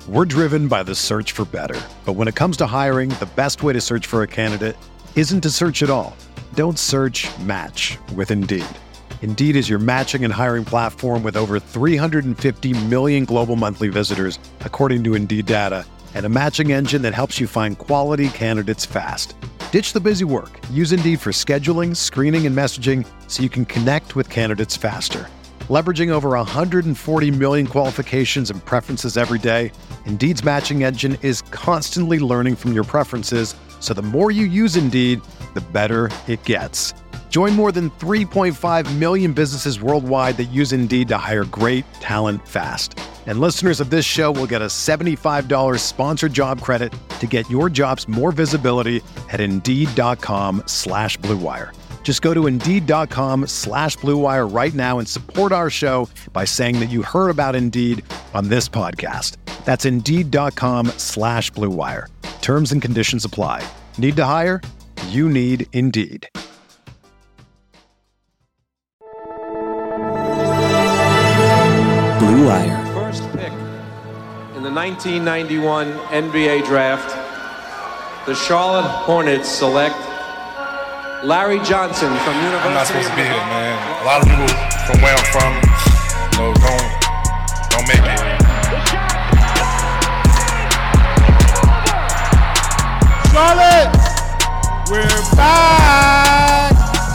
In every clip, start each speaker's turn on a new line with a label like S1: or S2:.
S1: We're driven by the search for better. But when it comes to hiring, the best way to search for a candidate isn't to search at all. Don't search, match with Indeed. Indeed is your matching and hiring platform with over 350 million global monthly visitors, according to Indeed data, and a matching engine that helps you find quality candidates fast. Ditch the busy work. Use Indeed for scheduling, screening, and messaging so you can connect with candidates faster. Leveraging over 140 million qualifications and preferences every day, Indeed's matching engine is constantly learning from your preferences, so the more you use Indeed, the better it gets. Join more than 3.5 million businesses worldwide that use Indeed to hire great talent fast. And listeners of this show will get a $75 sponsored job credit to get your jobs more visibility at Indeed.com/Blue Wire. Just go to Indeed.com/Blue Wire right now and support our show by saying that you heard about Indeed on this podcast. That's Indeed.com/Blue Wire. Terms and conditions apply. Need to hire? You need Indeed.
S2: Blue Wire.
S3: First pick in the 1991 NBA draft, the Charlotte Hornets select Larry Johnson from University.
S4: I'm not supposed to be here, man. A lot of people from where I'm from, don't make it.
S5: Charlotte, we're back.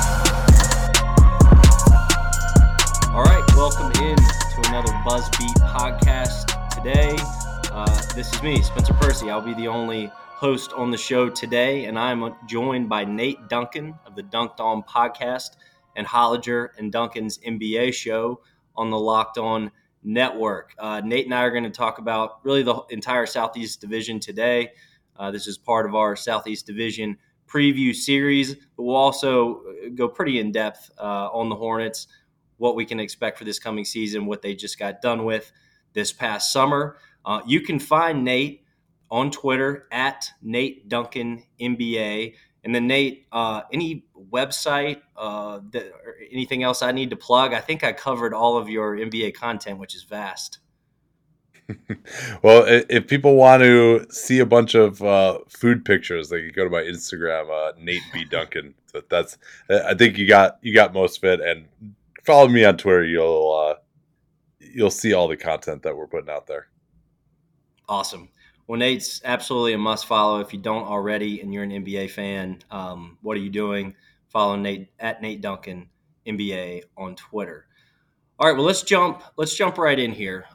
S6: All right, welcome in to another BuzzBeat podcast today. This is me, Spencer Percy. I'll be the only host on the show today, and I'm joined by Nate Duncan of the Dunked On podcast and Hollinger and Duncan's NBA show on the Locked On Network. Nate and I are going to talk about really the entire Southeast Division today. This is part of our Southeast Division preview series, but we'll also go pretty in-depth on the Hornets, what we can expect for this coming season, what they just got done with this past summer. You can find Nate on Twitter at Nate Duncan NBA. And then Nate, any website or anything else I need to plug? I think I covered all of your NBA content, which is vast.
S4: Well, if people want to see a bunch of food pictures, they can go to my Instagram, Nate B Duncan. So I think you got most of it. And follow me on Twitter. You'll see all the content that we're putting out there.
S6: Awesome. Well, Nate's absolutely a must follow. If you don't already and you're an NBA fan, what are you doing? Follow Nate at Nate Duncan NBA on Twitter. All right, well, let's jump right in here.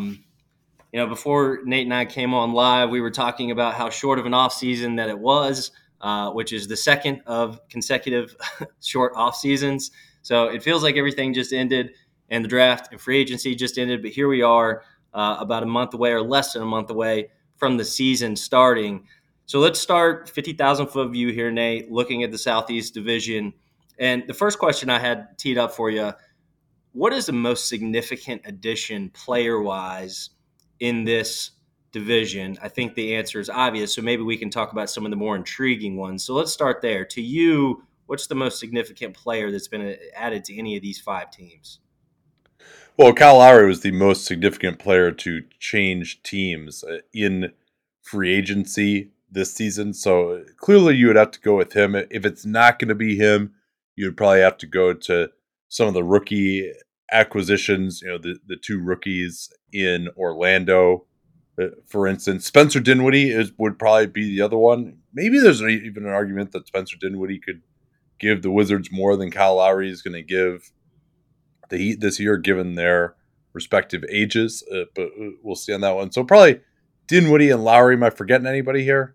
S6: Before Nate and I came on live, we were talking about how short of an off season that it was, which is the second of consecutive short off seasons. So it feels like everything just ended and the draft and free agency just ended. But here we are about a month away or less than a month away from the season starting. So let's start 50,000-foot view here, Nate, looking at the Southeast Division. And the first question I had teed up for you, what is the most significant addition player-wise in this division? I think the answer is obvious, so maybe we can talk about some of the more intriguing ones. So let's start there. To you, what's the most significant player that's been added to any of these five teams?
S4: Well, Kyle Lowry was the most significant player to change teams in free agency this season. So clearly you would have to go with him. If it's not going to be him, you'd probably have to go to some of the rookie acquisitions, the two rookies in Orlando, for instance. Spencer Dinwiddie would probably be the other one. Maybe there's even an argument that Spencer Dinwiddie could give the Wizards more than Kyle Lowry is going to give the Heat this year, given their respective ages, but we'll see on that one. So probably Dinwiddie and Lowry. Am I forgetting anybody here?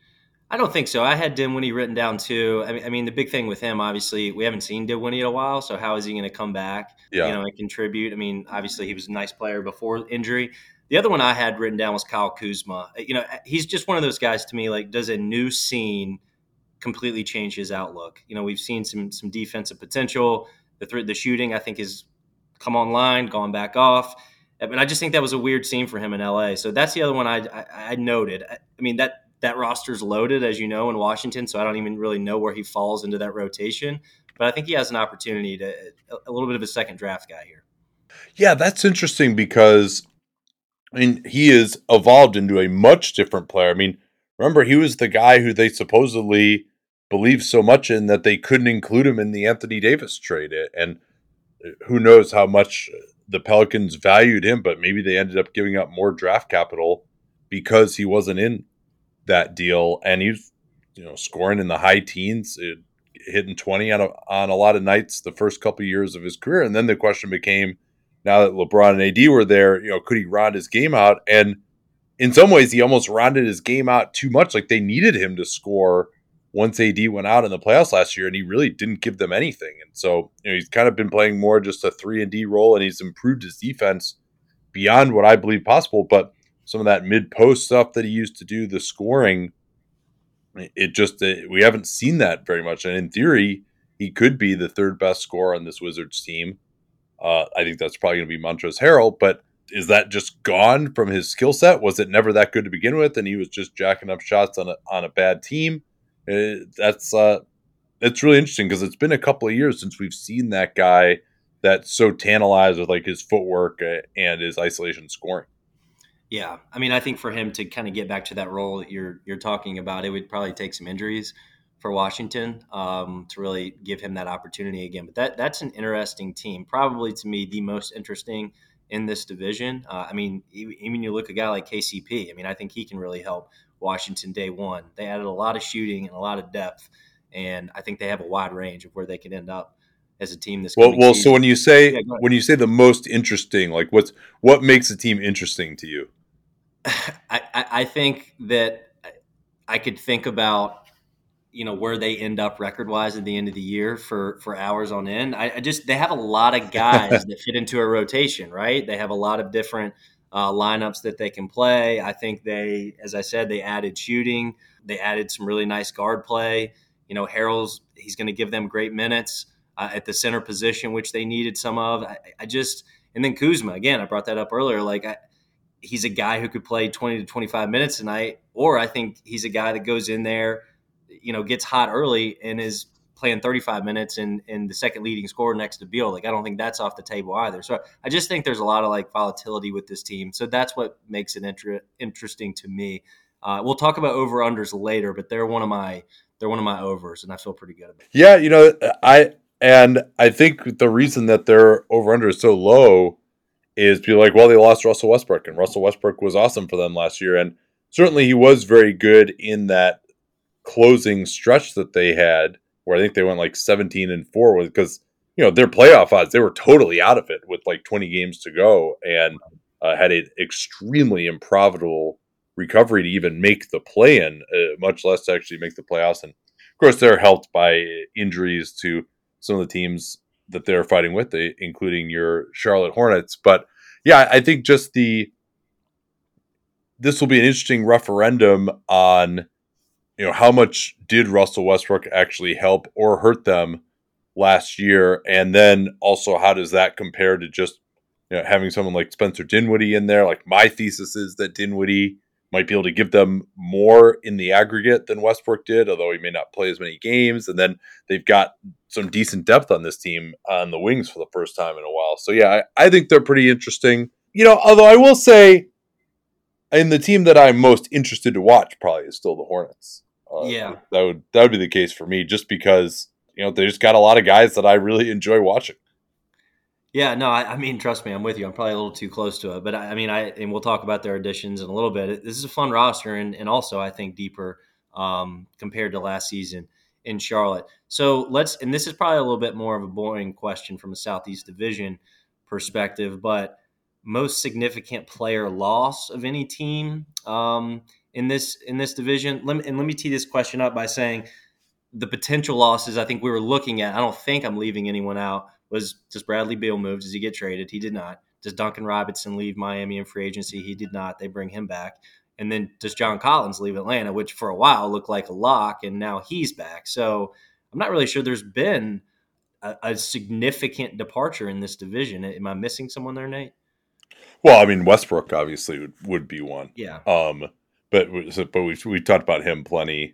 S6: I don't think so. I had Dinwiddie written down too. I mean, the big thing with him, obviously, we haven't seen Dinwiddie in a while. So how is he going to come back? And contribute? I mean, obviously, he was a nice player before injury. The other one I had written down was Kyle Kuzma. He's just one of those guys to me. Like, does a new scene completely change his outlook? We've seen some defensive potential. The shooting, I think, has come online, gone back off. But I just think that was a weird scene for him in LA. So that's the other one I noted. I mean, that roster's loaded, as you know, in Washington, so I don't even really know where he falls into that rotation. But I think he has an opportunity to a little bit of a second draft guy here.
S4: Yeah, that's interesting because I mean, he has evolved into a much different player. I mean, remember, he was the guy who they supposedly believed so much in that they couldn't include him in the Anthony Davis trade. And who knows how much the Pelicans valued him, but maybe they ended up giving up more draft capital because he wasn't in that deal. And he's, scoring in the high teens, hitting 20 on a lot of nights the first couple of years of his career. And then the question became, now that LeBron and AD were there, could he round his game out? And in some ways, he almost rounded his game out too much. Like, they needed him to score once AD went out in the playoffs last year, and he really didn't give them anything. And so, he's kind of been playing more just a 3-and-D role, and he's improved his defense beyond what I believe possible. But some of that mid-post stuff that he used to do, the scoring, we haven't seen that very much. And in theory, he could be the third best scorer on this Wizards team. I think that's probably going to be Montrezl Harrell, but is that just gone from his skill set? Was it never that good to begin with, and he was just jacking up shots on a bad team? That's really interesting because it's been a couple of years since we've seen that guy that's so tantalized with like his footwork and his isolation scoring.
S6: Yeah, I mean, I think for him to kind of get back to that role that you're talking about, it would probably take some injuries for Washington to really give him that opportunity again. But that's an interesting team, probably to me the most interesting in this division. I mean, even you look at a guy like KCP. I mean, I think he can really help Washington day one. They added a lot of shooting and a lot of depth, and I think they have a wide range of where they could end up as a team this coming season.
S4: So when you say the most interesting, like what makes a team interesting to you?
S6: I think that I could think about where they end up record wise at the end of the year for hours on end. They have a lot of guys that fit into a rotation, right? They have a lot of different lineups that they can play. I think as I said, they added shooting. They added some really nice guard play. Harrell's, he's going to give them great minutes at the center position, which they needed some of. And then Kuzma, again, I brought that up earlier. He's a guy who could play 20 to 25 minutes a night, or I think he's a guy that goes in there, gets hot early and is playing 35 minutes and the second leading scorer next to Beal. I don't think that's off the table either. So I just think there's a lot of volatility with this team. So that's what makes it interesting to me. We'll talk about over-unders later, but they're one of my overs, and I feel pretty good about it.
S4: Yeah, I think the reason that their over-under is so low is be like, well, they lost Russell Westbrook, and Russell Westbrook was awesome for them last year. And certainly he was very good in that closing stretch that they had, where I think they went 17-4 because, their playoff odds, they were totally out of it with 20 games to go and had an extremely improbable recovery to even make the play-in, much less to actually make the playoffs. And of course, they're helped by injuries to some of the teams that they're fighting with, including your Charlotte Hornets. But yeah, I think just this will be an interesting referendum on, how much did Russell Westbrook actually help or hurt them last year? And then also, how does that compare to just, having someone like Spencer Dinwiddie in there? My thesis is that Dinwiddie might be able to give them more in the aggregate than Westbrook did, although he may not play as many games. And then they've got some decent depth on this team on the wings for the first time in a while. So yeah, I think they're pretty interesting. Although I will say, in the team that I'm most interested to watch probably is still the Hornets.
S6: That
S4: would be the case for me, just because they just got a lot of guys that I really enjoy watching.
S6: Yeah, no, I mean, trust me, I'm with you. I'm probably a little too close to it, but and we'll talk about their additions in a little bit. This is a fun roster, and also I think deeper compared to last season in Charlotte. So and this is probably a little bit more of a boring question from a Southeast Division perspective, but most significant player loss of any team in this division. Let me tee this question up by saying the potential losses I think we were looking at. I don't think I'm leaving anyone out. Does Bradley Beal move? Does he get traded? He did not. Does Duncan Robinson leave Miami in free agency? He did not. They bring him back. And then does John Collins leave Atlanta, which for a while looked like a lock, and now he's back. So I'm not really sure there's been a significant departure in this division. Am I missing someone there, Nate?
S4: Well, I mean, Westbrook obviously would be one.
S6: Yeah.
S4: But we talked about him plenty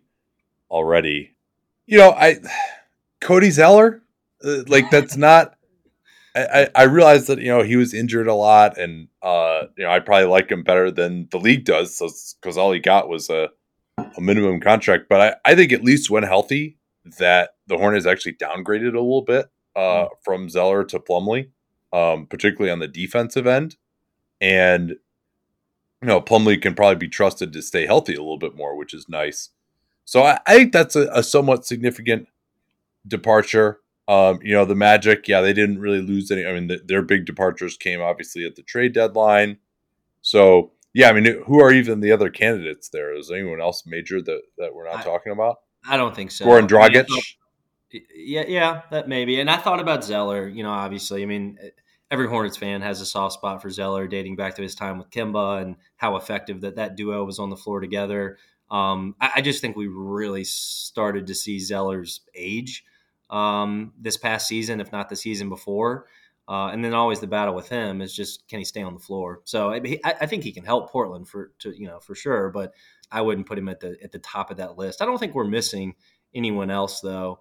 S4: already. Cody Zeller, that's not I realized that, he was injured a lot, and I probably like him better than the league does, so because all he got was a minimum contract. But I think at least when healthy, that the Hornets actually downgraded a little bit from Zeller to Plumlee, particularly on the defensive end. And Plumlee can probably be trusted to stay healthy a little bit more, which is nice. So I think that's a somewhat significant departure. The Magic, they didn't really lose any. I mean, their big departures came obviously at the trade deadline. So, who are even the other candidates there? Is anyone else major that we're not talking about?
S6: I don't think so.
S4: Goran Dragic?
S6: Yeah, that maybe. And I thought about Zeller, obviously. I mean, every Hornets fan has a soft spot for Zeller dating back to his time with Kemba and how effective that duo was on the floor together. I just think we really started to see Zeller's age this past season, if not the season before. And then always the battle with him is just, can he stay on the floor? So I think he can help Portland for sure, but I wouldn't put him at the top of that list. I don't think we're missing anyone else, though.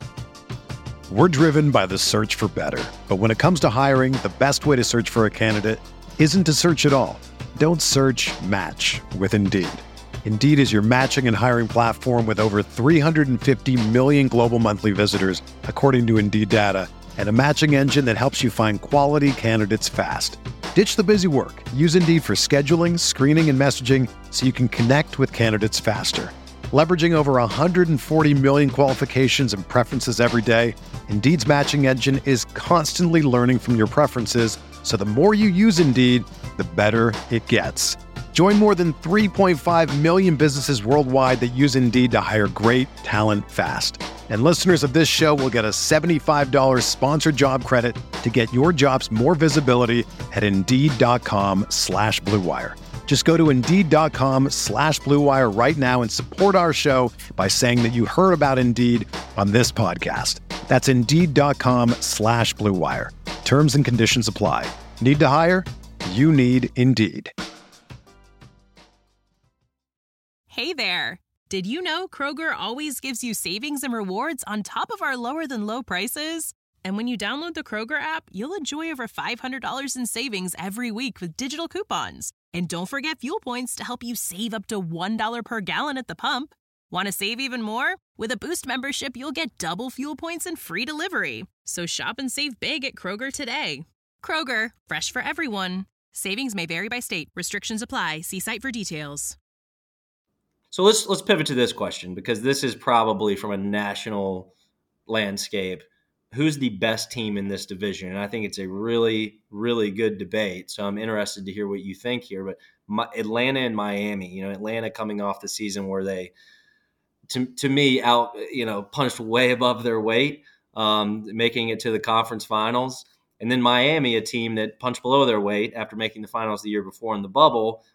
S1: We're driven by the search for better. But when it comes to hiring, the best way to search for a candidate isn't to search at all. Don't search, match with Indeed. Indeed is your matching and hiring platform with over 350 million global monthly visitors, according to Indeed data, and a matching engine that helps you find quality candidates fast. Ditch the busy work. Use Indeed for scheduling, screening, and messaging so you can connect with candidates faster. Leveraging over 140 million qualifications and preferences every day, Indeed's matching engine is constantly learning from your preferences, so the more you use Indeed, the better it gets. Join more than 3.5 million businesses worldwide that use Indeed to hire great talent fast. And listeners of this show will get a $75 sponsored job credit to get your jobs more visibility at Indeed.com/Blue Wire. Just go to Indeed.com/Blue Wire right now and support our show by saying that you heard about Indeed on this podcast. That's Indeed.com/Blue Wire. Terms and conditions apply. Need to hire? You need Indeed.
S2: Hey there. Did you know Kroger always gives you savings and rewards on top of our lower than low prices? And when you download the Kroger app, you'll enjoy over $500 in savings every week with digital coupons. And don't forget fuel points to help you save up to $1 per gallon at the pump. Want to save even more? With a Boost membership, you'll get double fuel points and free delivery. So shop and save big at Kroger today. Kroger, fresh for everyone. Savings may vary by state. Restrictions apply. See site for details.
S6: So let's pivot to this question, because this is probably from a national landscape. Who's the best team in this division? And I think it's a really, really good debate. So I'm interested to hear what you think here. But Atlanta and Miami, Atlanta coming off the season where they, to me, punched way above their weight, making it to the conference finals. And then Miami, a team that punched below their weight after making the finals the year before in the bubble,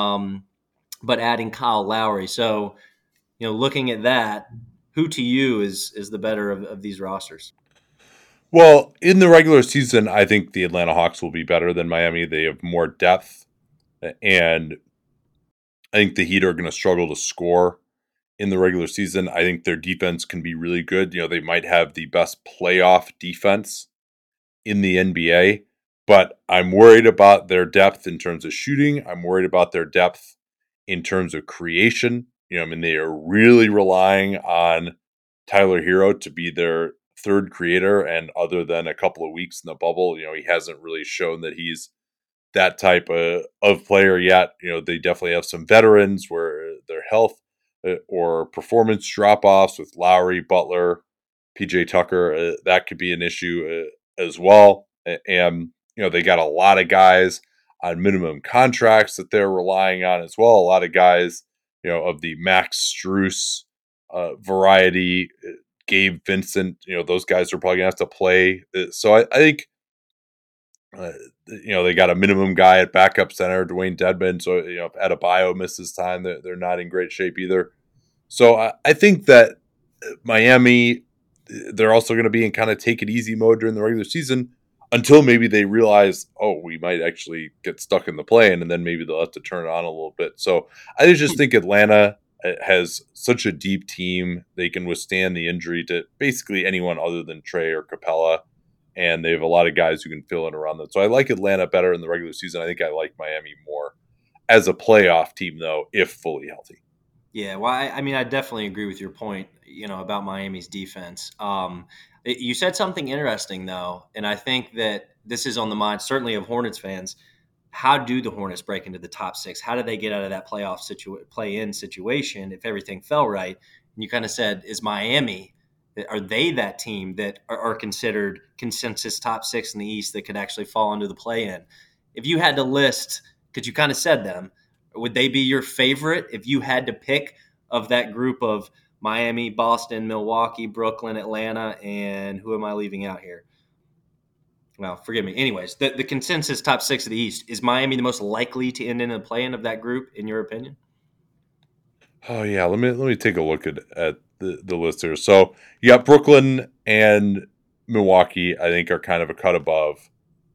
S6: but adding Kyle Lowry. So, looking at that, who to you is the better of these rosters?
S4: Well, in the regular season, I think the Atlanta Hawks will be better than Miami. They have more depth, and I think the Heat are going to struggle to score in the regular season. I think their defense can be really good. They might have the best playoff defense in the NBA, but I'm worried about their depth in terms of shooting. I'm worried about their depth in terms of creation. They are really relying on Tyler Hero to be their third creator, and other than a couple of weeks in the bubble, he hasn't really shown that he's that type of player yet. They definitely have some veterans where their health or performance drop-offs with Lowry, Butler, PJ Tucker, that could be an issue as well. And, they got a lot of guys on minimum contracts that they're relying on as well. A lot of guys, of the Max Strus variety, Gabe Vincent, those guys are probably going to have to play. So I think, they got a minimum guy at backup center, Dwayne Dedmon. So, if Adebayo misses time, they're not in great shape either. So I think that Miami, they're also going to be in kind of take it easy mode during the regular season until maybe they realize, we might actually get stuck in the play-in, and then maybe they'll have to turn it on a little bit. So I just think Atlanta has such a deep team. They can withstand the injury to basically anyone other than Trey or Capella. and they have a lot of guys who can fill in around them. So I like Atlanta better in the regular season. I think I like Miami more as a playoff team, though, if fully healthy.
S6: Yeah, well, I definitely agree with your point, about Miami's defense. You said something interesting, though, and I think that this is on the mind, certainly of Hornets fans. How do the Hornets break into the top 6? How do they get out of that play-in situation if everything fell right? And you kind of said, is Miami, are they that team that are considered consensus top 6 in the East that could actually fall into the play-in? If you had to list, because you kind of said them, would they be your favorite if you had to pick of that group of Miami, Boston, Milwaukee, Brooklyn, Atlanta, and who am I leaving out here? Well, forgive me. Anyways, the consensus top 6 of the East, is Miami the most likely to end in the play-in of that group, in your opinion?
S4: Oh, yeah. Let me take a look at the list here. So you got Brooklyn and Milwaukee, I think, are kind of a cut above.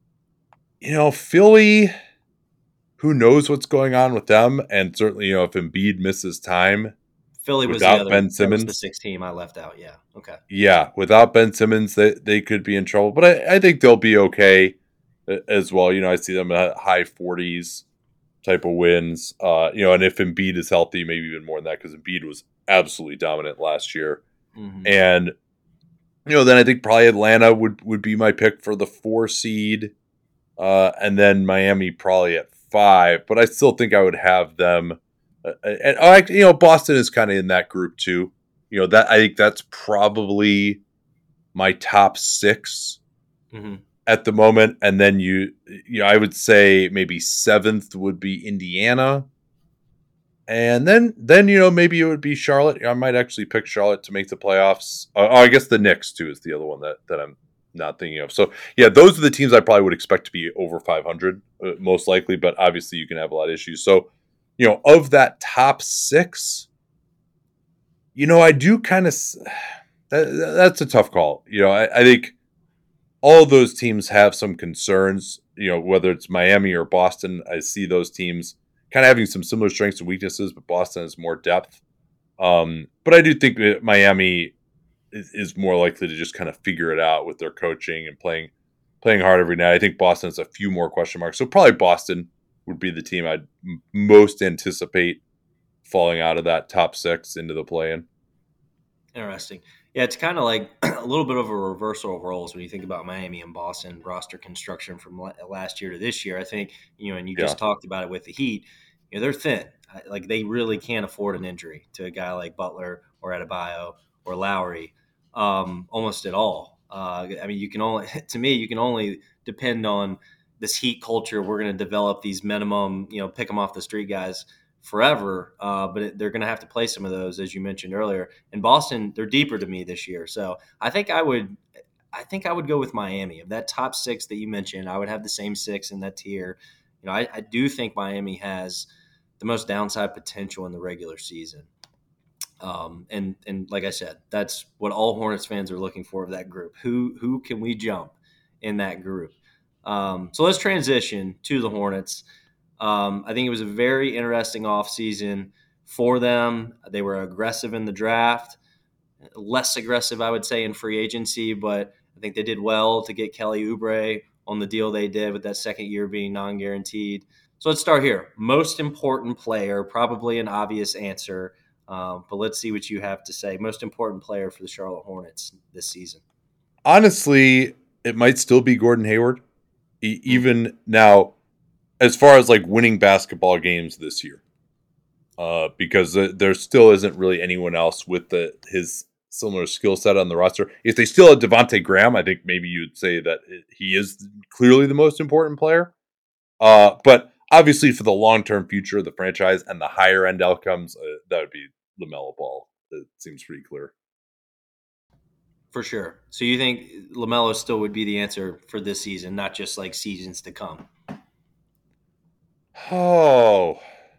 S4: Philly, who knows what's going on with them? And certainly, if Embiid misses time,
S6: Philly was
S4: without
S6: the other,
S4: Ben Simmons,
S6: that was the 6th team I left out. Yeah. Okay.
S4: Yeah, without Ben Simmons, they could be in trouble. But I think they'll be okay as well. I see them at high 40s type of wins. And if Embiid is healthy, maybe even more than that, because Embiid was absolutely dominant last year.
S6: Mm-hmm.
S4: And then I think probably Atlanta would be my pick for the 4 seed, and then Miami probably at 5. But I still think I would have them. And Boston is kind of in that group too. That I think that's probably my top 6 at the moment. And then I would say maybe 7th would be Indiana. And then maybe it would be Charlotte. I might actually pick Charlotte to make the playoffs. I guess the Knicks too is the other one that I'm not thinking of. So yeah, those are the teams I probably would expect to be over 500 most likely, but obviously you can have a lot of issues. So, of that top 6, I do kind of that's a tough call. I think all of those teams have some concerns, whether it's Miami or Boston. I see those teams kind of having some similar strengths and weaknesses, but Boston has more depth. But I do think that Miami is more likely to just kind of figure it out with their coaching and playing hard every night. I think Boston has a few more question marks. So probably Boston would be the team I'd most anticipate falling out of that top 6 into the play-in.
S6: Interesting. Yeah, it's kind of like a little bit of a reversal of roles when you think about Miami and Boston roster construction from last year to this year. I think, and you just talked about it with the Heat, they're thin. Like they really can't afford an injury to a guy like Butler or Adebayo or Lowry almost at all. You can only depend on this Heat culture. We're going to develop these minimum, pick them off the street guys forever, but they're going to have to play some of those, as you mentioned earlier. In Boston, they're deeper to me this year, so I think I would go with Miami. Of that top 6 that you mentioned, I would have the same 6 in that tier. I do think Miami has the most downside potential in the regular season, and like I said, that's what all Hornets fans are looking for of that group. Who can we jump in that group? So let's transition to the Hornets. I think it was a very interesting offseason for them. They were aggressive in the draft, less aggressive, I would say, in free agency, but I think they did well to get Kelly Oubre on the deal they did, with that second year being non-guaranteed. So let's start here. Most important player, probably an obvious answer, but let's see what you have to say. Most important player for the Charlotte Hornets this season.
S4: Honestly, it might still be Gordon Hayward, even now, as far as like winning basketball games this year, because there still isn't really anyone else with his similar skill set on the roster. If they still had Devontae Graham, I think maybe you'd say that he is clearly the most important player. But obviously for the long-term future of the franchise and the higher end outcomes, that would be LaMelo Ball. It seems pretty clear.
S6: For sure. So you think LaMelo still would be the answer for this season, not just like seasons to come?
S4: Oh,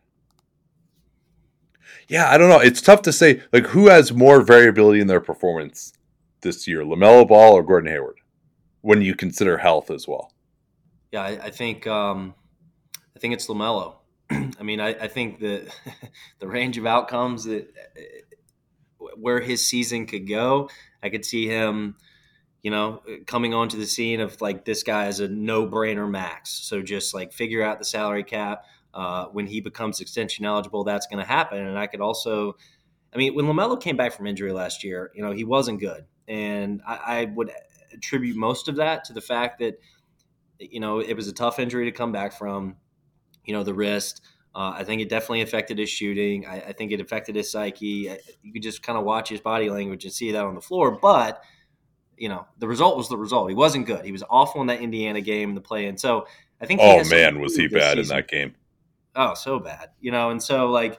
S4: yeah, I don't know. It's tough to say. Like, who has more variability in their performance this year, LaMelo Ball or Gordon Hayward, when you consider health as well?
S6: Yeah, I think it's LaMelo. I think that the range of outcomes that where his season could go, I could see him, coming onto the scene of like this guy is a no-brainer max. So just like figure out the salary cap. When he becomes extension eligible, that's going to happen. And I could also, when LaMelo came back from injury last year, he wasn't good. And I would attribute most of that to the fact that, it was a tough injury to come back from, the wrist. I think it definitely affected his shooting. I think it affected his psyche. You could just kind of watch his body language and see that on the floor. But, the result was the result. He wasn't good. He was awful in that Indiana game in the play-in. So I think
S4: was he bad in that game?
S6: Oh, so bad. And so like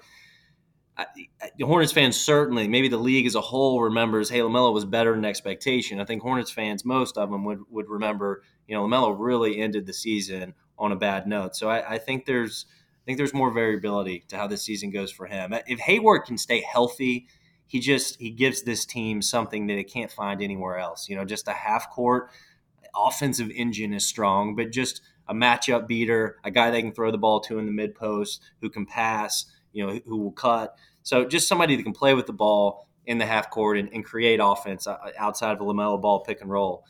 S6: Hornets fans certainly, maybe the league as a whole remembers, hey, LaMelo was better than expectation. I think Hornets fans, most of them would remember, LaMelo really ended the season on a bad note. So I think there's more variability to how this season goes for him. If Hayward can stay healthy, he gives this team something that it can't find anywhere else. Just a half court offensive engine is strong, but just a matchup beater, a guy they can throw the ball to in the mid post, who can pass, who will cut. So just somebody that can play with the ball in the half court and create offense outside of a LaMelo ball pick and roll.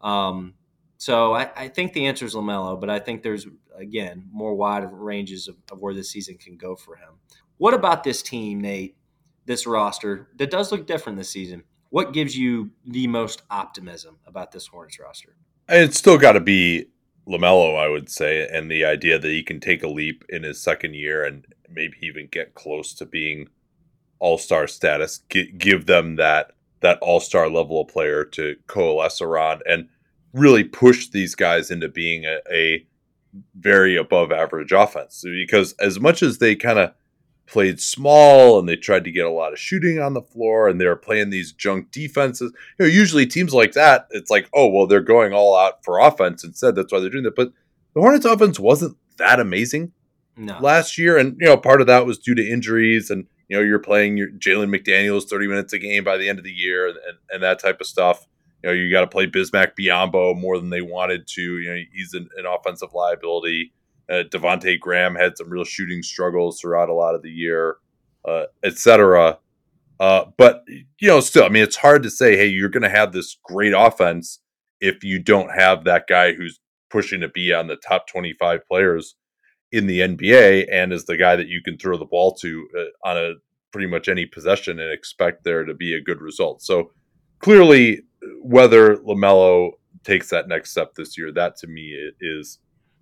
S6: So I think the answer is LaMelo, but I think there's, again, more wide ranges of where this season can go for him. What about this team, Nate, this roster that does look different this season? What gives you the most optimism about this Hornets roster?
S4: It's still got to be LaMelo, I would say, and the idea that he can take a leap in his second year and maybe even get close to being all-star status, give them that all-star level of player to coalesce around and really push these guys into being a very above average offense. Because as much as they kind of played small and they tried to get a lot of shooting on the floor and they were playing these junk defenses, usually teams like that, it's like, oh, well, they're going all out for offense instead. That's why they're doing that. But the Hornets offense wasn't that amazing last year. And, part of that was due to injuries and, you're playing your Jalen McDaniels 30 minutes a game by the end of the year and that type of stuff. You got to play Bismack Biyombo more than they wanted to. He's an offensive liability. Devontae Graham had some real shooting struggles throughout a lot of the year, etc. But, still, it's hard to say, hey, you're going to have this great offense if you don't have that guy who's pushing to be on the top 25 players in the NBA and is the guy that you can throw the ball to on a pretty much any possession and expect there to be a good result. So clearly, whether LaMelo takes that next step this year, that to me is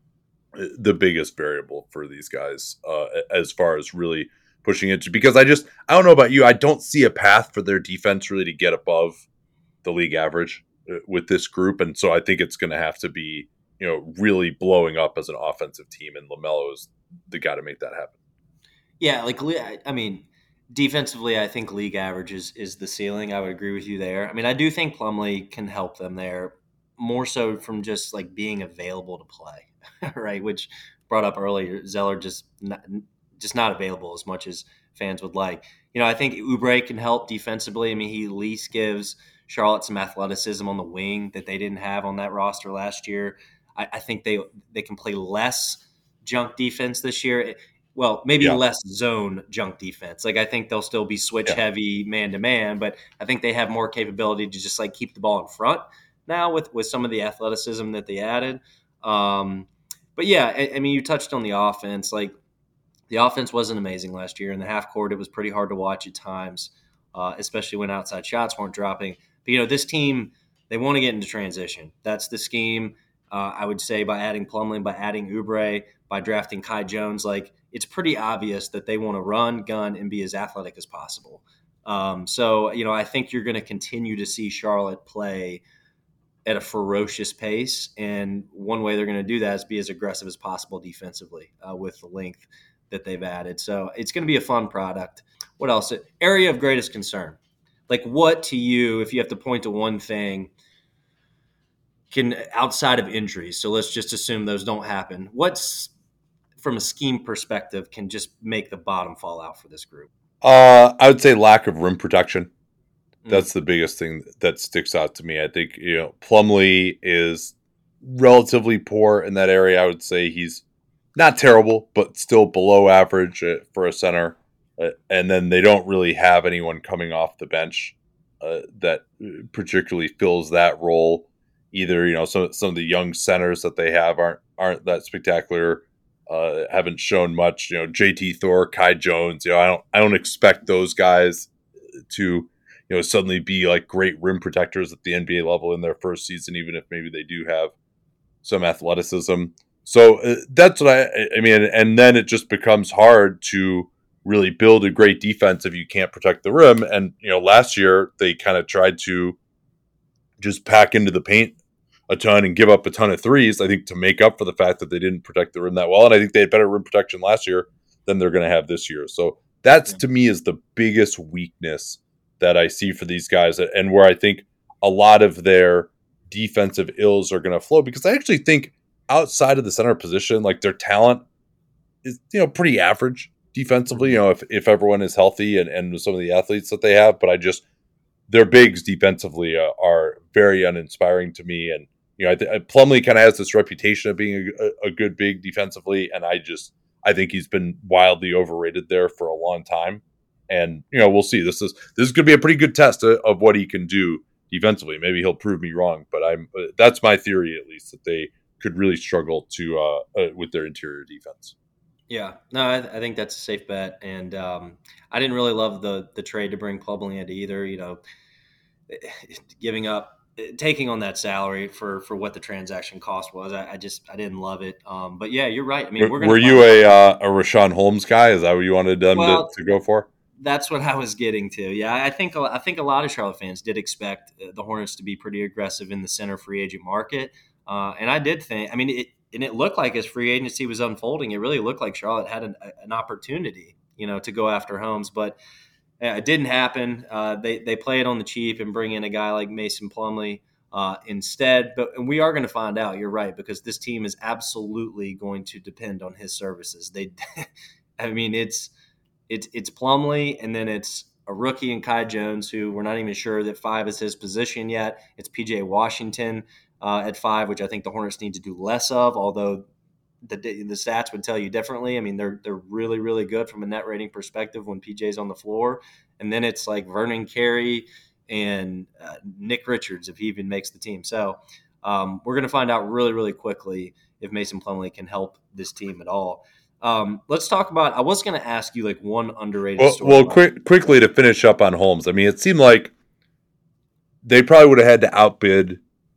S4: the biggest variable for these guys as far as really pushing it. Because I don't know about you, I don't see a path for their defense really to get above the league average with this group. And so I think it's going to have to be, really blowing up as an offensive team, and LaMelo is the guy to make that happen.
S6: Yeah, defensively, I think league average is the ceiling. I would agree with you there. I do think Plumlee can help them there, more so from just like being available to play, right? Which brought up earlier, Zeller just not available as much as fans would like. I think Oubre can help defensively. He at least gives Charlotte some athleticism on the wing that they didn't have on that roster last year. I think they can play less junk defense this year. Well, maybe less zone junk defense. I think they'll still be switch heavy man to man, but I think they have more capability to just keep the ball in front now with some of the athleticism that they added. But yeah, you touched on the offense. The offense wasn't amazing last year. In the half court, it was pretty hard to watch at times, especially when outside shots weren't dropping. But this team, they want to get into transition. That's the scheme. I would say by adding Plumlee, by adding Oubre, by drafting Kai Jones, it's pretty obvious that they want to run, gun, and be as athletic as possible. So I think you're going to continue to see Charlotte play at a ferocious pace, and one way they're going to do that is be as aggressive as possible defensively with the length that they've added. So it's going to be a fun product. What else? Area of greatest concern. What to you, if you have to point to one thing, can outside of injuries, so let's just assume those don't happen, what's from a scheme perspective can just make the bottom fall out for this group?
S4: I would say lack of rim protection. That's the biggest thing that sticks out to me. I think, Plumlee is relatively poor in that area. I would say he's not terrible, but still below average for a center. And then they don't really have anyone coming off the bench that particularly fills that role. Either, you know, some of the young centers that they have aren't that spectacular, haven't shown much. You know, JT Thor, Kai Jones. You know, I don't expect those guys to, you know, suddenly be like great rim protectors at the NBA level in their first season, even if maybe they do have some athleticism. So that's what I mean. And then it just becomes hard to really build a great defense if you can't protect the rim. And, you know, last year they kind of tried to just pack into the paint a ton and give up a ton of threes, I think, to make up for the fact that they didn't protect the rim that well. And I think they had better rim protection last year than they're going to have this year. So that's, to me, is the biggest weakness that I see for these guys, and where I think a lot of their defensive ills are going to flow, because I actually think outside of the center position, like, their talent is, you know, pretty average defensively, you know, if everyone is healthy and some of the athletes that they have. But their bigs defensively are very uninspiring to me. And, you know, Plumlee kind of has this reputation of being a good big defensively, and I think he's been wildly overrated there for a long time. And, you know, we'll see. This is going to be a pretty good test of what he can do defensively. Maybe he'll prove me wrong, but that's my theory, at least, that they could really struggle to with their interior defense.
S6: Yeah, no, I think that's a safe bet, and I didn't really love the trade to bring Plumlee into either. You know, taking on that salary for what the transaction cost was, I didn't love it. But yeah, you're right. I mean,
S4: were you a Richaun Holmes guy? Is that what you wanted them to go for?
S6: That's what I was getting to. Yeah, I think a lot of Charlotte fans did expect the Hornets to be pretty aggressive in the center free agent market, and I did think. I mean, it looked like as free agency was unfolding, it really looked like Charlotte had an opportunity, you know, to go after Holmes, but it didn't happen. They play it on the cheap and bring in a guy like Mason Plumlee instead. And we are going to find out. You're right, because this team is absolutely going to depend on his services. I mean, it's Plumlee, and then it's a rookie in Kai Jones, who we're not even sure that 5 is his position yet. It's PJ Washington at 5, which I think the Hornets need to do less of, although the stats would tell you differently. I mean, they're really, really good from a net rating perspective when PJ's on the floor. And then it's like Vernon Carey and Nick Richards, if he even makes the team. So we're going to find out really, really quickly if Mason Plumlee can help this team at all. Let's talk about, I was going to ask you like one underrated story.
S4: Well, quickly to finish up on Holmes. I mean, it seemed like they probably would have had to outbid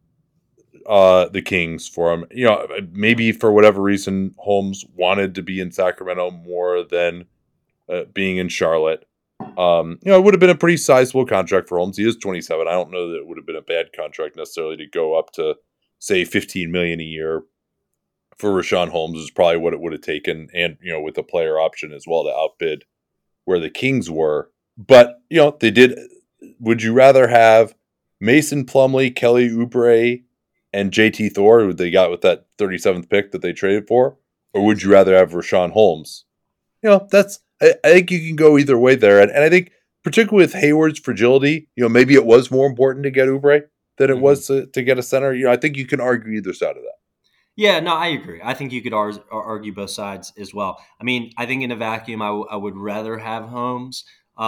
S4: the Kings for him. You know, maybe for whatever reason, Holmes wanted to be in Sacramento more than being in Charlotte. You know, it would have been a pretty sizable contract for Holmes. He is 27. I don't know that it would have been a bad contract necessarily to go up to, say, $15 million a year for Richaun Holmes is probably what it would have taken, and, you know, with a player option as well, to outbid where the Kings were. But, you know, they did. Would you rather have Mason Plumlee, Kelly Oubre, and JT Thor, who they got with that 37th pick that they traded for, or would you rather have Richaun Holmes? You know, I think you can go either way there, and I think particularly with Hayward's fragility, you know, maybe it was more important to get Oubre than it was to get a center. You know, I think you can argue either side of that.
S6: Yeah, no, I agree. I think you could argue both sides as well. I mean, I think in a vacuum, I would rather have Holmes.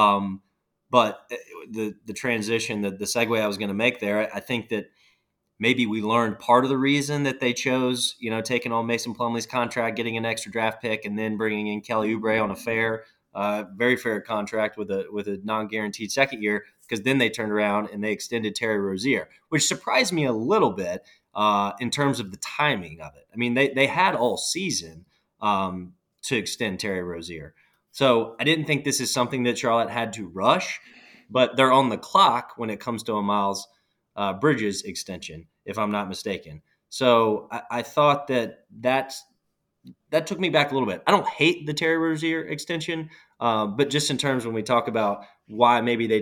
S6: But the transition, the segue I was going to make there, I think that maybe we learned part of the reason that they chose, you know, taking on Mason Plumlee's contract, getting an extra draft pick, and then bringing in Kelly Oubre on a very fair contract with a non-guaranteed second year, because then they turned around and they extended Terry Rozier, which surprised me a little bit. In terms of the timing of it. I mean, they had all season to extend Terry Rozier. So I didn't think this is something that Charlotte had to rush, but they're on the clock when it comes to a Miles Bridges extension, if I'm not mistaken. So I thought that took me back a little bit. I don't hate the Terry Rozier extension, but just in terms when we talk about why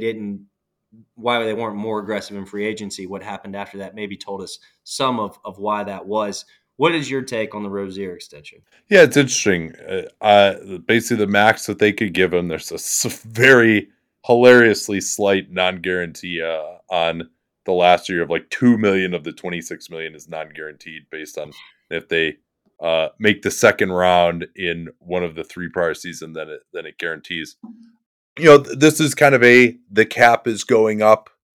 S6: they weren't more aggressive in free agency, what happened after that maybe told us some of why that was. What is your take on the Rozier extension?
S4: Yeah, it's interesting. Basically, the max that they could give him, there's a very hilariously slight non-guarantee on the last year of like $2 million of the $26 million is non-guaranteed based on if they make the second round in one of the 3 prior seasons, then it guarantees. You know, this is kind of the cap is going up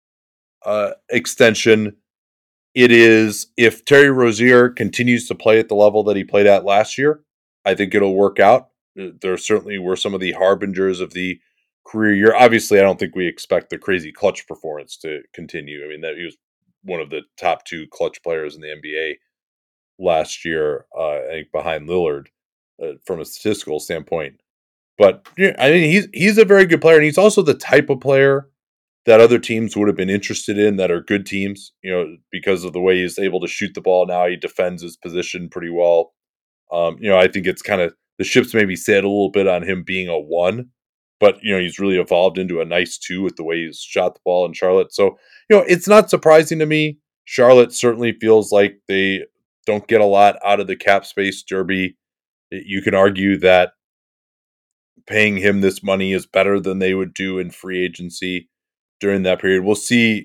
S4: extension. It is, if Terry Rozier continues to play at the level that he played at last year, I think it'll work out. There certainly were some of the harbingers of the career year. Obviously, I don't think we expect the crazy clutch performance to continue. I mean, that he was one of the top 2 clutch players in the NBA last year, I think behind Lillard from a statistical standpoint. But yeah, I mean, he's a very good player, and he's also the type of player that other teams would have been interested in, that are good teams, because of the way he's able to shoot the ball now. He defends his position pretty well. I think it's kind of, the ships maybe said a little bit on him being a 1, but, he's really evolved into a nice 2 with the way he's shot the ball in Charlotte. So, it's not surprising to me. Charlotte certainly feels like they don't get a lot out of the cap space derby. You can argue that paying him this money is better than they would do in free agency during that period. We'll see,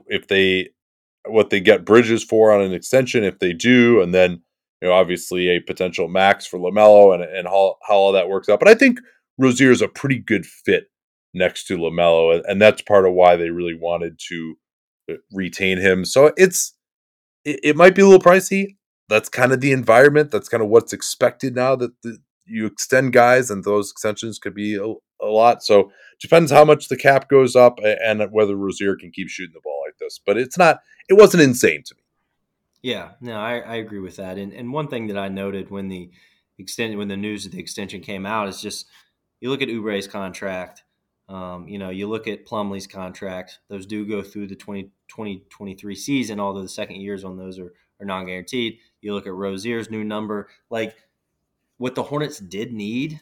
S4: what they get Bridges for on an extension, if they do, and then, obviously a potential max for LaMelo and how all that works out. But I think Rozier is a pretty good fit next to LaMelo, and that's part of why they really wanted to retain him. So it might be a little pricey. That's kind of the environment. That's kind of what's expected now, that you extend guys, and those extensions could be a lot. So it depends how much the cap goes up and whether Rozier can keep shooting the ball like this. But it wasn't insane to me.
S6: Yeah, no, I agree with that. And one thing that I noted when the news of the extension came out is just, you look at Oubre's contract, you look at Plumlee's contract. Those do go through the 2023 season, although the second years on those are non-guaranteed. You look at Rozier's new number, like what the Hornets did need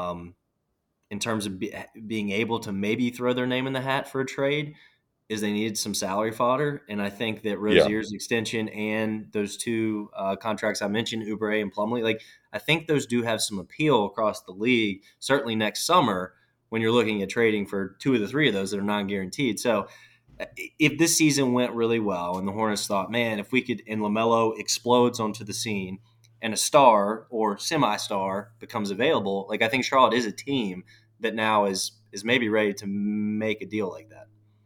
S6: in terms of being able to maybe throw their name in the hat for a trade, is they needed some salary fodder. And I think that Rozier's extension and those 2 contracts I mentioned, Oubre and Plumlee, like I think those do have some appeal across the league, certainly next summer when you're looking at trading for 2 of the 3 of those that are non-guaranteed. So if this season went really well and the Hornets thought, man, if we could, and LaMelo explodes onto the scene and a star or semi-star becomes available, like I think Charlotte is a team that now is maybe ready to make a deal like that.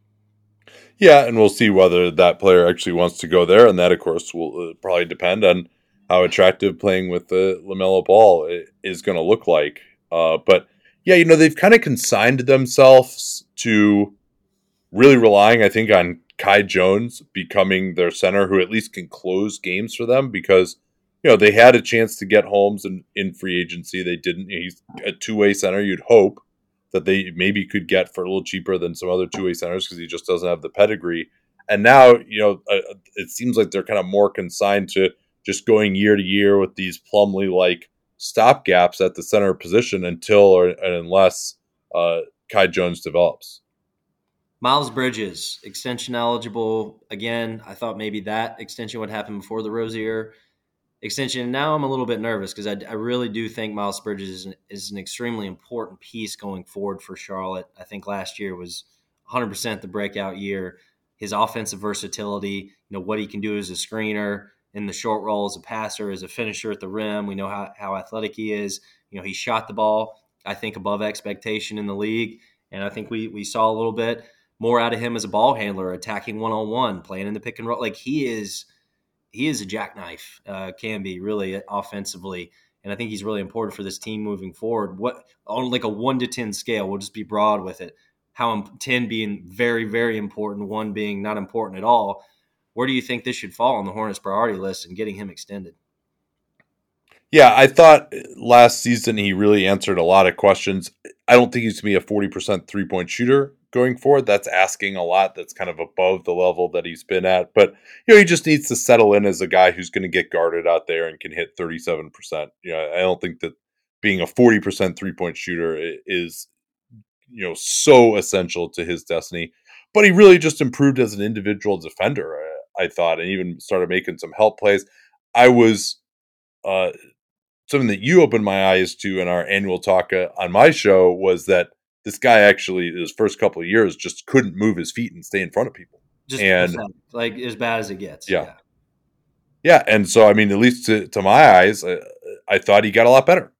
S4: Yeah, and we'll see whether that player actually wants to go there, and that, of course, will probably depend on how attractive playing with the LaMelo Ball is going to look like. But yeah, they've kind of consigned themselves to really relying, I think, on Kai Jones becoming their center, who at least can close games for them, because they had a chance to get Holmes in free agency. They didn't. He's a 2-way center. You'd hope that they maybe could get for a little cheaper than some other 2-way centers, because he just doesn't have the pedigree. And now, it seems like they're kind of more consigned to just going year to year with these Plumlee-like stopgaps at the center position unless Kai Jones develops.
S6: Miles Bridges, extension eligible. Again, I thought maybe that extension would happen before the Rozier extension. Now I'm a little bit nervous because I really do think Miles Bridges is an extremely important piece going forward for Charlotte. I think last year was 100% the breakout year. His offensive versatility, what he can do as a screener in the short roll, as a passer, as a finisher at the rim. We know how athletic he is. He shot the ball, I think, above expectation in the league. And I think we saw a little bit more out of him as a ball handler, attacking one-on-one, playing in the pick and roll. Like he is a jackknife, can be really offensively. And I think he's really important for this team moving forward. What on like a 1 to 10 scale, we'll just be broad with it. How 10 being very, very important, 1 being not important at all. Where do you think this should fall on the Hornets priority list and getting him extended?
S4: Yeah, I thought last season he really answered a lot of questions. I don't think he's going to be a 40% three-point shooter going forward. That's asking a lot. That's kind of above the level that he's been at. But, he just needs to settle in as a guy who's going to get guarded out there and can hit 37%. I don't think that being a 40% three-point shooter is, so essential to his destiny. But he really just improved as an individual defender, I thought, and even started making some help plays. I was something that you opened my eyes to in our annual talk on my show was that this guy actually, his first couple of years, just couldn't move his feet and stay in front of people.
S6: Just like as bad as it gets.
S4: Yeah. And so, at least to my eyes, I thought he got a lot better,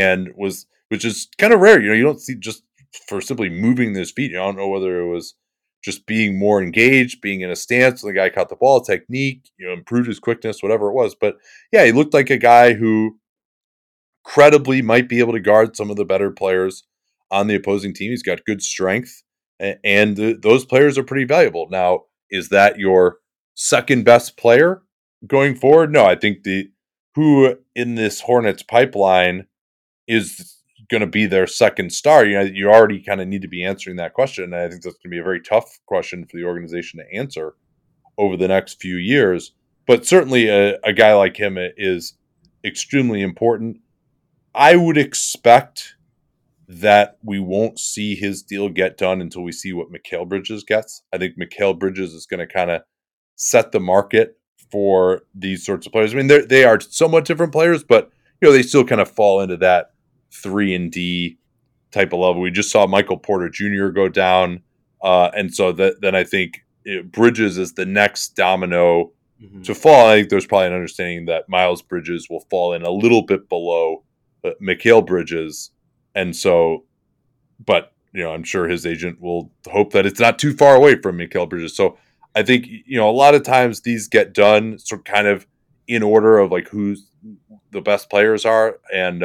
S4: which is kind of rare. You don't see just for simply moving his feet. I don't know whether it was just being more engaged, being in a stance. The guy caught the ball, technique, improved his quickness, whatever it was. But yeah, he looked like a guy who credibly might be able to guard some of the better players on the opposing team. He's got good strength, and those players are pretty valuable. Now, is that your second best player going forward? No, I think who in this Hornets pipeline is going to be their second star. You already kind of need to be answering that question, and I think that's going to be a very tough question for the organization to answer over the next few years. But certainly a guy like him is extremely important. I would expect that we won't see his deal get done until we see what Mikal Bridges gets. I think Mikal Bridges is going to kind of set the market for these sorts of players. I mean, they are somewhat different players, but they still kind of fall into that 3-and-D type of level. We just saw Michael Porter Jr. go down, and so then I think Bridges is the next domino to fall. I think there's probably an understanding that Miles Bridges will fall in a little bit below Mikal Bridges, and so, but I'm sure his agent will hope that it's not too far away from Mikal Bridges. So I think a lot of times these get done sort of kind of in order of like who's the best players are, and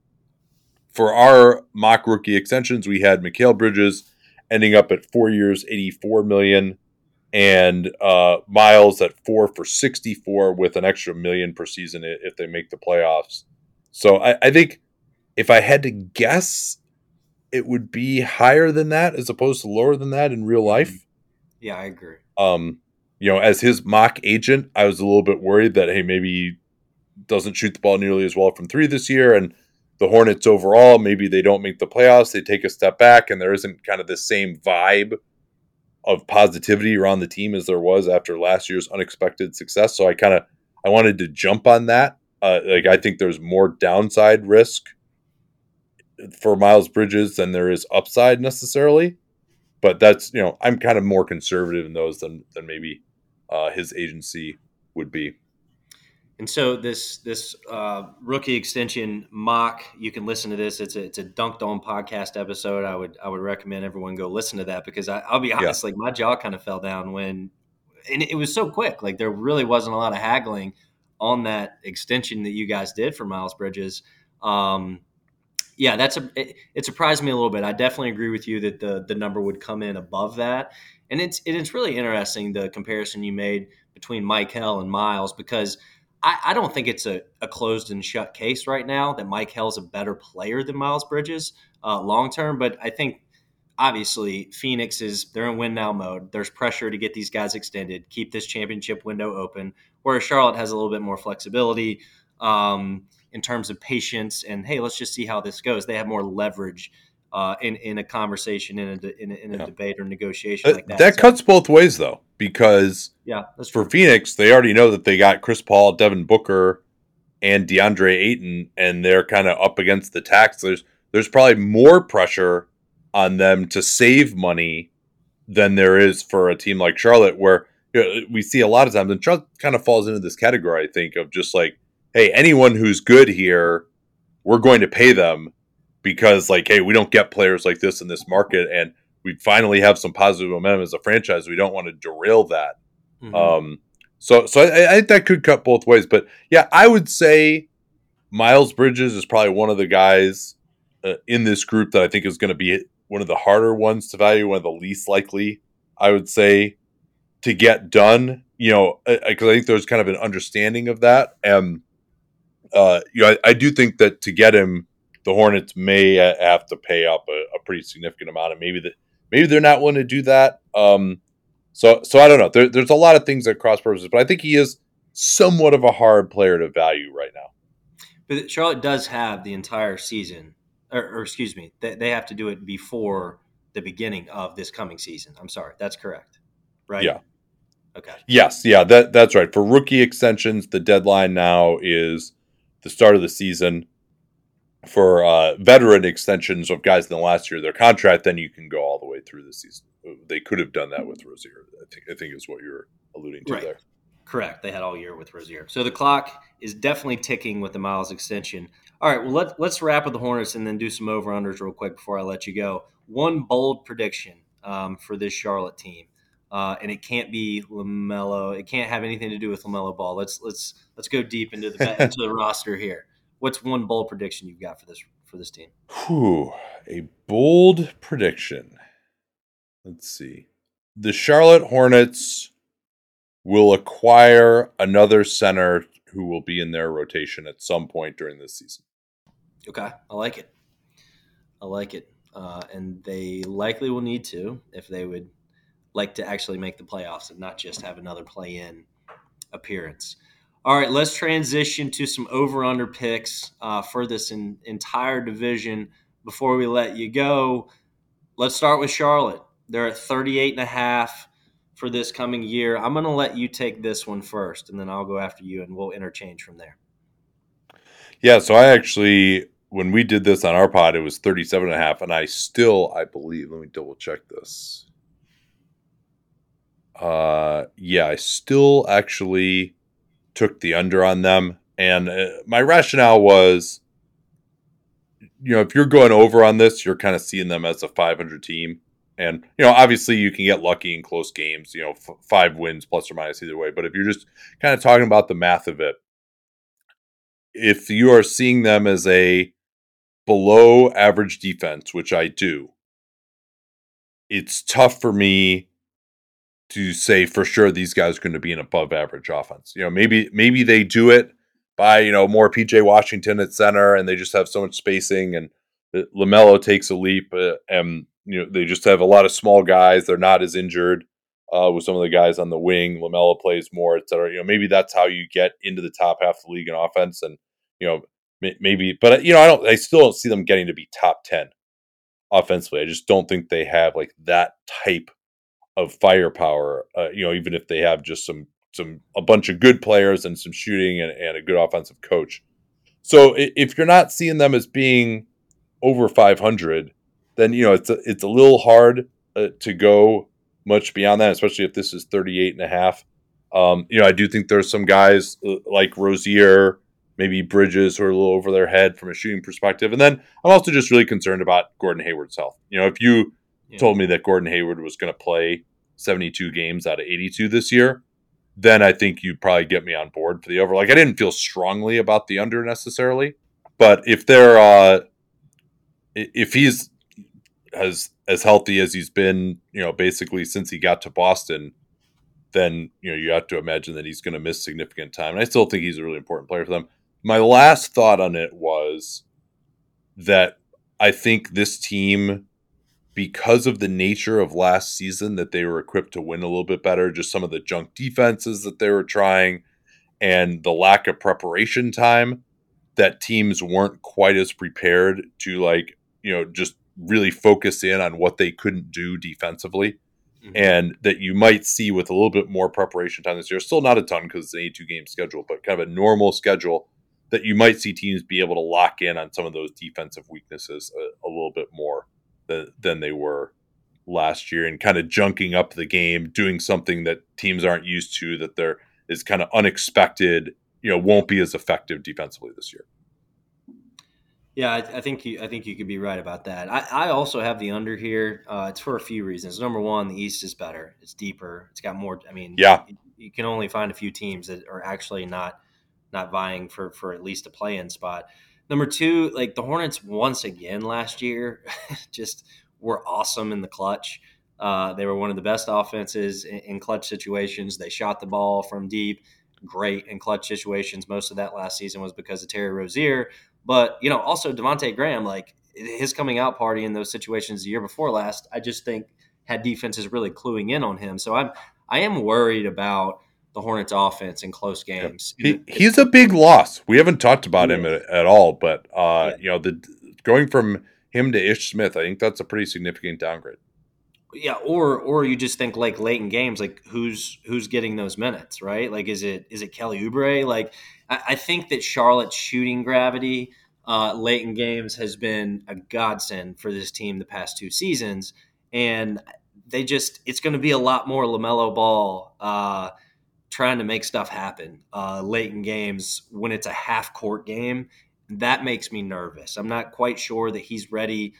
S4: for our mock rookie extensions, we had Mikal Bridges ending up at 4 years, $84 million, and Miles at 4 for $64 with an extra $1 million per season if they make the playoffs. So I think if I had to guess, it would be higher than that as opposed to lower than that in real life.
S6: Yeah, I agree.
S4: As his mock agent, I was a little bit worried that, hey, maybe he doesn't shoot the ball nearly as well from three this year, and the Hornets overall, maybe they don't make the playoffs, they take a step back, and there isn't kind of the same vibe of positivity around the team as there was after last year's unexpected success. So I wanted to jump on that. I think there's more downside risk for Miles Bridges than there is upside necessarily. But that's, I'm kind of more conservative in those than maybe his agency would be.
S6: And so this rookie extension mock, you can listen to this. It's a Dunked On podcast episode. I would recommend everyone go listen to that, because I'll be honest, like my jaw kind of fell down and it was so quick. Like there really wasn't a lot of haggling on that extension that you guys did for Miles Bridges. Yeah, it surprised me a little bit. I definitely agree with you that the number would come in above that. And it's really interesting, the comparison you made between Mikal and Miles, because I don't think it's a closed and shut case right now that Mikal's a better player than Miles Bridges long term. But I think obviously Phoenix they're in win now mode. There's pressure to get these guys extended, keep this championship window open, whereas Charlotte has a little bit more flexibility in terms of patience and, hey, let's just see how this goes. They have more leverage in a conversation, in a debate or negotiation like that.
S4: That cuts both ways, though, because
S6: that's
S4: for Phoenix, they already know that they got Chris Paul, Devin Booker, and DeAndre Ayton, and they're kind of up against the tax. There's probably more pressure on them to save money than there is for a team like Charlotte, where we see a lot of times, and Charlotte kind of falls into this category, I think, of just like, hey, anyone who's good here, we're going to pay them, because, like, hey, we don't get players like this in this market, and we finally have some positive momentum as a franchise. We don't want to derail that. Mm-hmm. So I think that could cut both ways. But, yeah, I would say Miles Bridges is probably one of the guys in this group that I think is going to be one of the harder ones to value, one of the least likely, I would say, to get done, because I think there's kind of an understanding of that. And, I do think that to get him, the Hornets may have to pay up a pretty significant amount, and maybe they're not willing to do that. So I don't know. There's a lot of things that cross purposes, but I think he is somewhat of a hard player to value right now.
S6: But Charlotte does have the entire season, or excuse me, they have to do it before the beginning of this coming season. I'm sorry, that's correct, right?
S4: Yeah.
S6: Okay.
S4: Yes, yeah, that's right. For rookie extensions, the deadline now is the start of the season. For veteran extensions of guys in the last year of their contract, then you can go all the way through the season. They could have done that with Rozier. I think is what you're alluding to there.
S6: Correct. They had all year with Rozier. So the clock is definitely ticking with the Miles extension. All right, well, let's wrap with the Hornets and then do some over-unders real quick before I let you go. One bold prediction. for this Charlotte team. And it can't be LaMelo. It can't have anything to do with LaMelo Ball. Let's go deep into the roster here. What's one bold prediction you've got for this team?
S4: A bold prediction. Let's see. The Charlotte Hornets will acquire another center who will be in their rotation at some point during this season.
S6: Okay, I like it. And they likely will need to if they would like to actually make the playoffs and not just have another play-in appearance. All right, let's transition to some over-under picks for this entire division. Before we let you go, let's start with Charlotte. They're at 38.5 for this coming year. I'm going to let you take this one first, and then I'll go after you, and we'll interchange from there.
S4: Yeah, so I actually, when we did this on our pod, it was 37.5, and I believe, let me double check this. I still actually took the under on them, and my rationale was, if you're going over on this, you're kind of seeing them as a 500 team, and obviously you can get lucky in close games, 5 wins plus or minus either way. But if you're just kind of talking about the math of it, if you are seeing them as a below average defense, which I do, it's tough for me to say for sure these guys are going to be an above average offense. Maybe they do it by, more PJ Washington at center, and they just have so much spacing, and LaMelo takes a leap, and they just have a lot of small guys. They're not as injured with some of the guys on the wing. LaMelo plays more, et cetera. Maybe that's how you get into the top half of the league in offense, and maybe, but I still don't see them getting to be top 10 offensively. I just don't think they have like that type of firepower, even if they have just a bunch of good players and some shooting and a good offensive coach. So if you're not seeing them as being over 500, then it's a little hard to go much beyond that, especially if this is 38.5. I do think there's some guys like Rozier, maybe Bridges, who are a little over their head from a shooting perspective. And then I'm also just really concerned about Gordon Hayward's health. If you told me that Gordon Hayward was going to play 72 games out of 82 this year, then I think you'd probably get me on board for the over. Like, I didn't feel strongly about the under necessarily, but if he's as healthy as he's been, basically since he got to Boston, then you have to imagine that he's going to miss significant time. And I still think he's a really important player for them. My last thought on it was that I think this team, because of the nature of last season, that they were equipped to win a little bit better, just some of the junk defenses that they were trying and the lack of preparation time, that teams weren't quite as prepared to just really focus in on what they couldn't do defensively. Mm-hmm. And that you might see with a little bit more preparation time this year, still not a ton because it's an 82-game schedule, but kind of a normal schedule, that you might see teams be able to lock in on some of those defensive weaknesses a little bit more than they were last year, and kind of junking up the game, doing something that teams aren't used to, that there is kind of unexpected, won't be as effective defensively this year.
S6: Yeah, I think you could be right about that. I also have the under here. It's for a few reasons. Number one, the East is better. It's deeper. It's got more. You can only find a few teams that are actually not vying for at least a play-in spot. Number two, like the Hornets once again last year just were awesome in the clutch. They were one of the best offenses in clutch situations. They shot the ball from deep, great in clutch situations. Most of that last season was because of Terry Rozier. But, also Devontae Graham, like his coming out party in those situations the year before last, I just think had defenses really cluing in on him. So I am worried about the Hornets offense in close games.
S4: He's a big loss. We haven't talked about him at all, but going from him to Ish Smith, I think that's a pretty significant downgrade.
S6: Yeah, or you just think like late in games, like who's getting those minutes, right? Like is it Kelly Oubre? Like I think that Charlotte's shooting gravity late in games has been a godsend for this team the past 2 seasons, and it's going to be a lot more LaMelo Ball trying to make stuff happen late in games when it's a half court game. That makes me nervous. I'm not quite sure that he's ready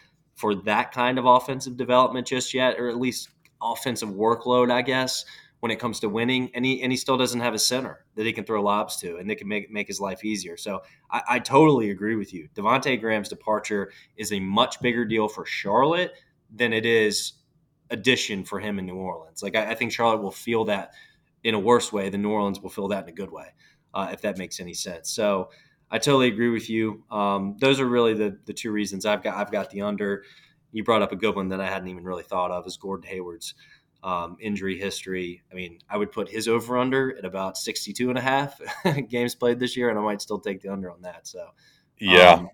S6: for that kind of offensive development just yet, or at least offensive workload, I guess, when it comes to winning. And he still doesn't have a center that he can throw lobs to, and they can make his life easier. So I totally agree with you. Devontae Graham's departure is a much bigger deal for Charlotte than it is addition for him in New Orleans. Like I think Charlotte will feel that in a worse way than New Orleans will feel that in a good way, if that makes any sense. So I totally agree with you. Those are really the two reasons I've got the under. You brought up a good one that I hadn't even really thought of, is Gordon Hayward's injury history. I mean, I would put his over under at about 62.5 games played this year, and I might still take the under on that. So
S4: yeah.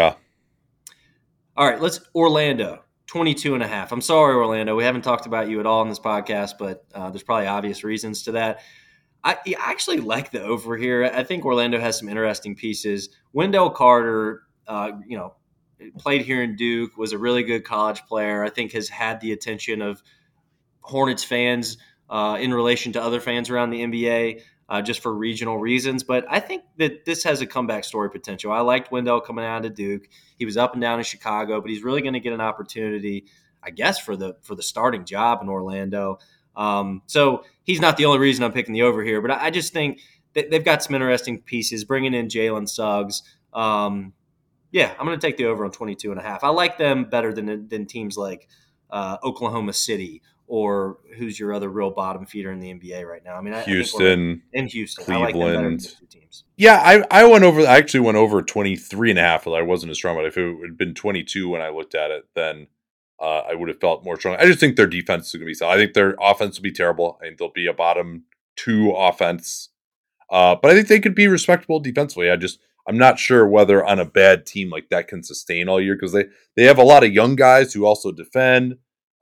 S6: All right, let's Orlando. 22.5. I'm sorry, Orlando. We haven't talked about you at all in this podcast, but there's probably obvious reasons to that. I actually like the over here. I think Orlando has some interesting pieces. Wendell Carter, played here in Duke, was a really good college player. I think has had the attention of Hornets fans in relation to other fans around the NBA, just for regional reasons. But I think that this has a comeback story potential. I liked Wendell coming out of Duke. He was up and down in Chicago, but he's really going to get an opportunity, I guess, for the starting job in Orlando. So he's not the only reason I'm picking the over here, but I just think that they've got some interesting pieces, bringing in Jalen Suggs. I'm going to take the over on 22.5. I like them better than teams like Oklahoma City, or who's your other real bottom feeder in the NBA right now. I mean,
S4: Houston,
S6: Houston,
S4: Cleveland.
S6: I like them better than those two teams.
S4: Yeah, I actually went over 23.5. I wasn't as strong, but if it had been 22 when I looked at it, then I would have felt more strong. I just think their defense is going to be solid. I think their offense will be terrible. I think they'll be a bottom 2 offense. But I think they could be respectable defensively. I'm not sure whether on a bad team like that can sustain all year, because they have a lot of young guys who also defend.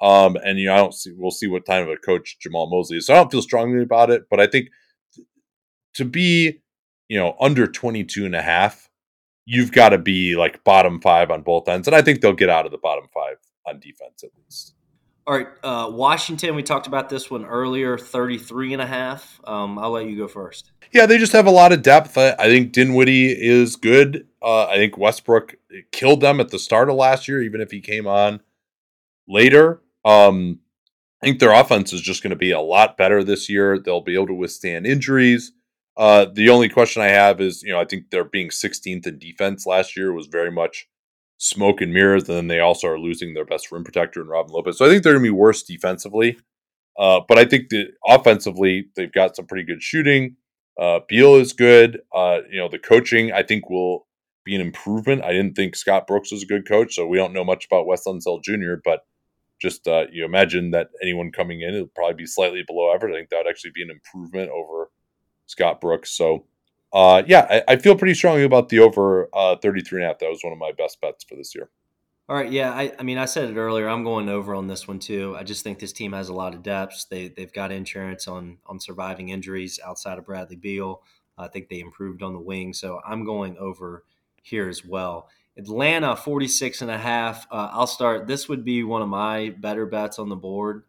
S4: We'll see what kind of a coach Jamal Mosley is. So I don't feel strongly about it, but I think to be, under 22.5, you've got to be like bottom 5 on both ends. And I think they'll get out of the bottom 5 on defense at least.
S6: All right. Washington, we talked about this one earlier, 33.5. I'll let you go first.
S4: Yeah, they just have a lot of depth. I think Dinwiddie is good. I think Westbrook killed them at the start of last year, even if he came on later. I think their offense is just going to be a lot better this year. They'll be able to withstand injuries. The only question I have is, I think they're being 16th in defense last year was very much smoke and mirrors, and then they also are losing their best rim protector in Robin Lopez. So I think they're going to be worse defensively. But I think that offensively, they've got some pretty good shooting. Beal is good. The coaching, I think, will be an improvement. I didn't think Scott Brooks was a good coach, so we don't know much about Wes Unseld Jr., but just you imagine that anyone coming in, it'll probably be slightly below average. I think that would actually be an improvement over Scott Brooks. So, I feel pretty strongly about the over 33.5. That was one of my best bets for this year.
S6: All right, yeah. I said it earlier. I'm going over on this one too. I just think this team has a lot of depth. They've got insurance on surviving injuries outside of Bradley Beal. I think they improved on the wing, so I'm going over here as well. Atlanta 46.5. I'll start. This would be one of my better bets on the board.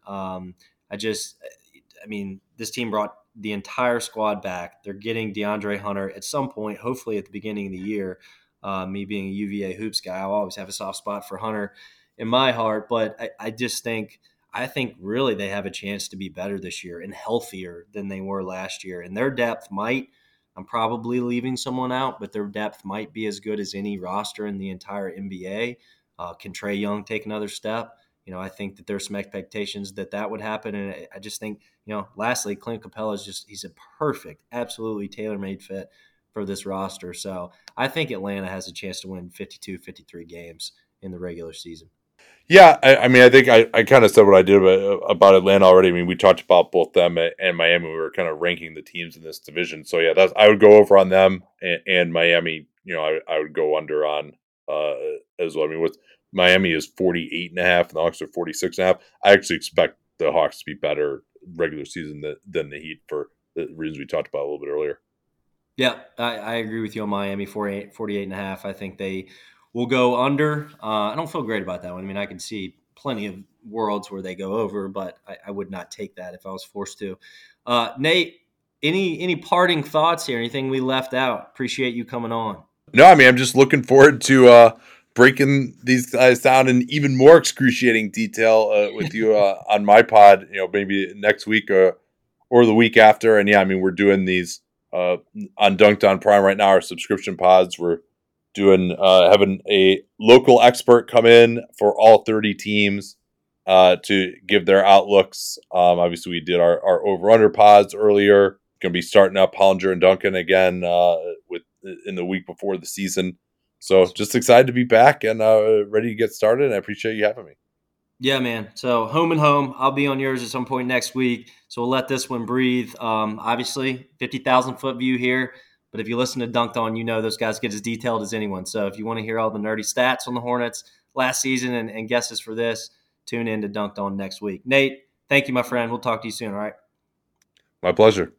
S6: This team brought the entire squad back. They're getting DeAndre Hunter at some point, hopefully at the beginning of the year. Me being a UVA hoops guy, I'll always have a soft spot for Hunter in my heart. But I think really they have a chance to be better this year and healthier than they were last year. And their depth I'm probably leaving someone out, but their depth might be as good as any roster in the entire NBA. Can Trae Young take another step? I think that there's some expectations that would happen. And I just think, lastly, Clint Capella he's a perfect, absolutely tailor-made fit for this roster. So I think Atlanta has a chance to win 52, 53 games in the regular season.
S4: Yeah, I think I kind of said what I did about Atlanta already. I mean, we talked about both them and Miami. We were kind of ranking the teams in this division. So, yeah, I would go over on them and Miami. I would go under on as well. I mean, with Miami is 48.5 and the Hawks are 46.5. I actually expect the Hawks to be better regular season than the Heat for the reasons we talked about a little bit earlier.
S6: Yeah, I agree with you on Miami, 48.5. I think they will go under. I don't feel great about that one. I mean, I can see plenty of worlds where they go over, but I would not take that if I was forced to. Nate, any parting thoughts here? Anything we left out? Appreciate you coming on.
S4: No, I mean, I'm just looking forward to breaking these guys down in even more excruciating detail with you on my pod, maybe next week or the week after. And yeah, I mean, we're doing these on Dunked On Prime right now, our subscription pods. We're doing having a local expert come in for all 30 teams to give their outlooks. Obviously, we did our over-under pods earlier. Going to be starting up Hollinger and Duncan again in the week before the season. So just excited to be back and ready to get started. And I appreciate you having me.
S6: Yeah, man. So home and home. I'll be on yours at some point next week. So we'll let this one breathe. Obviously, 50,000-foot view here. But if you listen to Dunked On, you know those guys get as detailed as anyone. So if you want to hear all the nerdy stats on the Hornets last season and guesses for this, tune in to Dunked On next week. Nate, thank you, my friend. We'll talk to you soon, all right?
S4: My pleasure.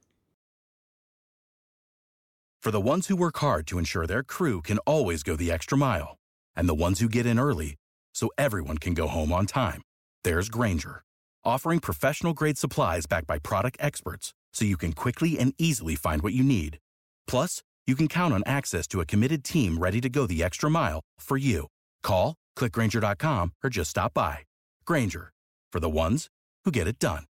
S7: For the ones who work hard to ensure their crew can always go the extra mile, and the ones who get in early so everyone can go home on time, there's Grainger, offering professional-grade supplies backed by product experts so you can quickly and easily find what you need. Plus, you can count on access to a committed team ready to go the extra mile for you. Call, click Grainger.com, or just stop by. Grainger, for the ones who get it done.